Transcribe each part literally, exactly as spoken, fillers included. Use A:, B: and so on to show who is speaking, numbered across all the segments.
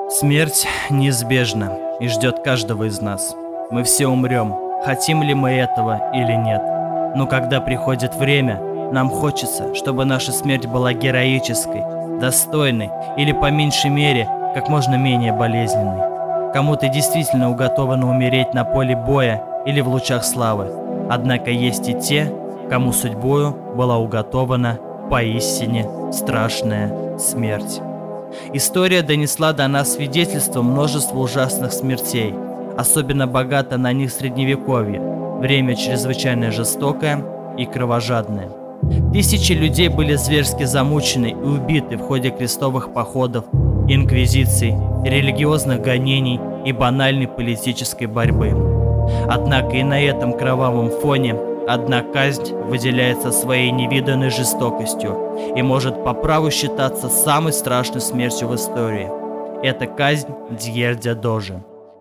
A: Смерть неизбежна и ждет каждого из нас. Мы все умрем, хотим ли мы этого или нет. Но когда приходит время, нам хочется, чтобы наша смерть была героической, достойной или, по меньшей мере, как можно менее болезненной. Кому-то действительно уготовано умереть на поле боя или в лучах славы. Однако есть и те, кому судьбою была уготована поистине страшная смерть. История донесла до нас свидетельство множества ужасных смертей. Особенно богато на них средневековье, время чрезвычайно жестокое и кровожадное. Тысячи людей были зверски замучены и убиты в ходе крестовых походов, инквизиций, религиозных гонений и банальной политической борьбы. Однако и на этом кровавом фоне одна казнь выделяется своей невиданной жестокостью и может по праву считаться самой страшной смертью в истории. Это казнь Дьердя Дожи.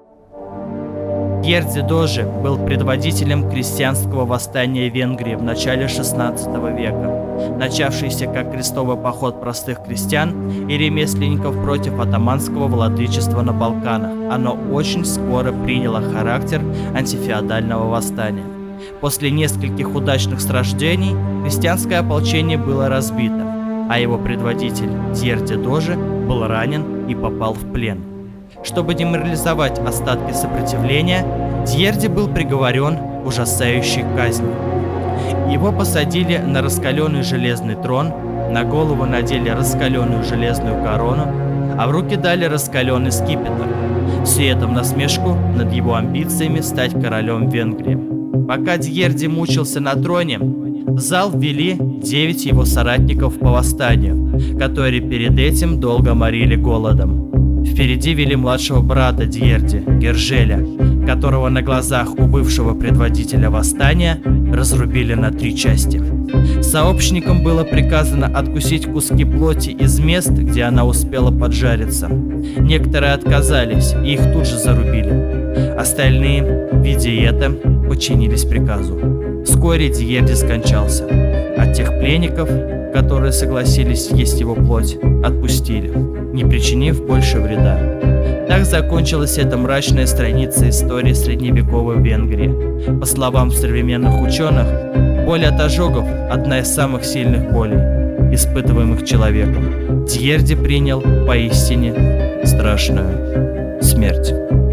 A: Дьердя Дожи был предводителем крестьянского восстания в Венгрии в начале шестнадцатого века, начавшийся как крестовый поход простых крестьян и ремесленников против атаманского владычества на Балканах. Оно очень скоро приняло характер антифеодального восстания. После нескольких удачных сражений крестьянское ополчение было разбито, а его предводитель Дьердя Дожи был ранен и попал в плен. Чтобы деморализовать остатки сопротивления, Дьердя был приговорен к ужасающей казни. Его посадили на раскаленный железный трон, на голову надели раскаленную железную корону, а в руки дали раскаленный скипетр. Все это в насмешку над его амбициями стать королем Венгрии. Пока Дьердя мучился на троне, в зал ввели девять его соратников по восстанию, которые перед этим долго морили голодом. Впереди вели младшего брата Дьерди, Гержеля, которого на глазах у бывшего предводителя восстания разрубили на три части. Сообщникам было приказано откусить куски плоти из мест, где она успела поджариться. Некоторые отказались, и их тут же зарубили. Остальные, видя это, подчинились приказу. Вскоре Дьерди скончался, а тех пленников, которые согласились съесть его плоть, отпустили, не причинив больше вреда. Так закончилась эта мрачная страница истории средневековой Венгрии. По словам современных ученых, боль от ожогов – одна из самых сильных болей, испытываемых человеком. Дьерди принял поистине страшную смерть.